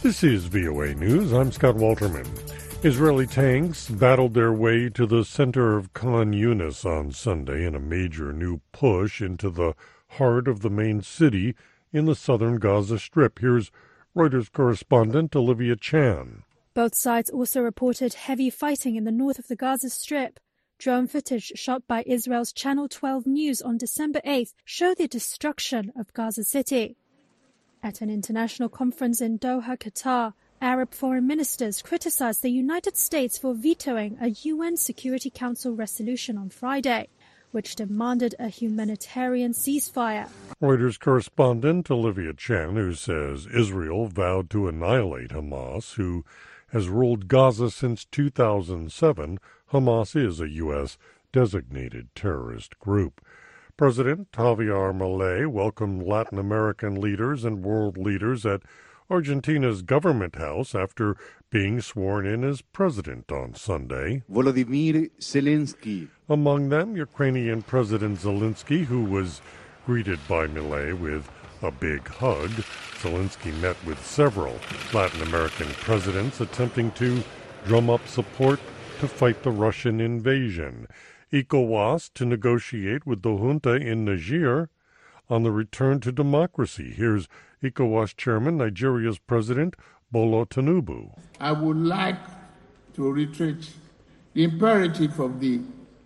This is VOA News. I'm Scott Walterman. Israeli tanks battled their way to the center of Khan Yunis on Sunday in a major new push into the heart of the main city in the southern Gaza Strip. Here's Reuters correspondent Olivia Chan. Both sides also reported heavy fighting in the north of the Gaza Strip. Drone footage shot by Israel's Channel 12 News on December 8th showed the destruction of Gaza City. At an international conference in Doha, Qatar, Arab foreign ministers criticized the United States for vetoing a UN Security Council resolution on Friday, which demanded a humanitarian ceasefire. Reuters correspondent Olivia Chan, who says Israel vowed to annihilate Hamas, who has ruled Gaza since 2007. Hamas is a U.S. designated terrorist group. President Javier Milei welcomed Latin American leaders and world leaders at Argentina's government house after being sworn in as president on Sunday. Volodymyr Zelensky. Among them, Ukrainian President Zelensky, who was greeted by Milei with a big hug. Zelensky met with several Latin American presidents attempting to drum up support to fight the Russian invasion. ECOWAS to negotiate with the junta in Niger on the return to democracy. Here's ECOWAS Chairman, Nigeria's President, Bola Tinubu. I would like to reiterate the imperative of the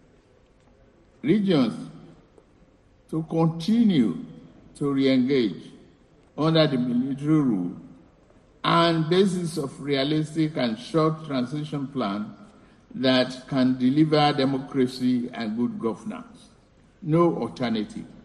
regions to continue to re-engage under the military rule and basis of realistic and short transition plan that can deliver democracy and good governance. No alternative.